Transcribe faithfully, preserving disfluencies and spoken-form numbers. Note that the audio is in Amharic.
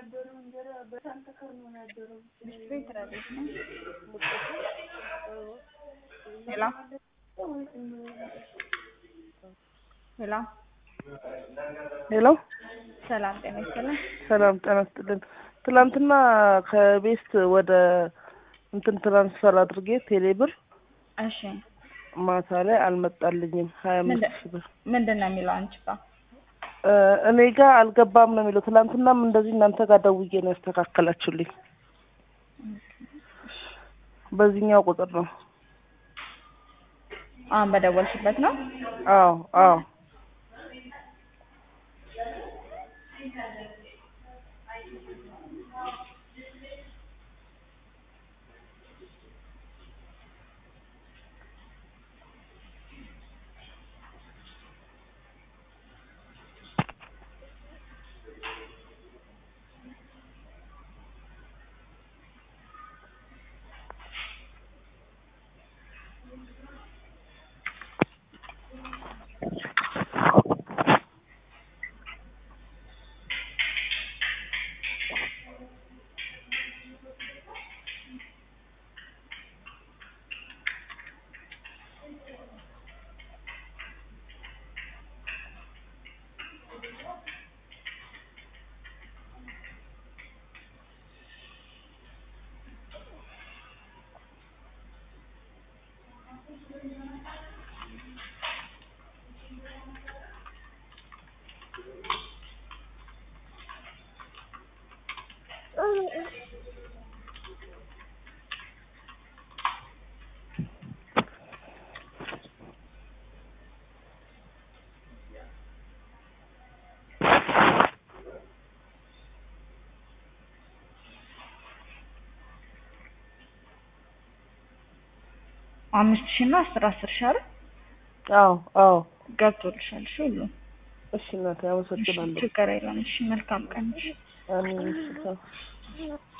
Hello. Hello. Hello. ሰላም ጤና ይስጥልኝ። ሰላም ጤና ይስጥልኝ። ትላንትና ከቤስት ወደ እንትን ትራንስፈር አድርጌ ቴሌብር እሺ ማታ ላይ አልመጣልኝም ሀያ አምስት ሺህ ብር። ምንድነው የሚለው አንቺ ጋር? እኔ ጋር አልገባም ነው የሚለው። ትላንትናም እንደዚህ እናንተ ጋር ደውዬ ነው ያስተካከላችሁልኝ። በዚህኛው ቁጥር ነው። አሁን በደወልሽበት ነው? አዎ አዎ። አምስት ሺህ እና አስር አስር ሺህ አይደል? አዎ አዎ። ገብቶልሻል? እሺ ሁሉ እሺ እናቴ አመሰግናለሁ። ችግር የለም። እሺ መልካም ቀን። አሜን። እሺ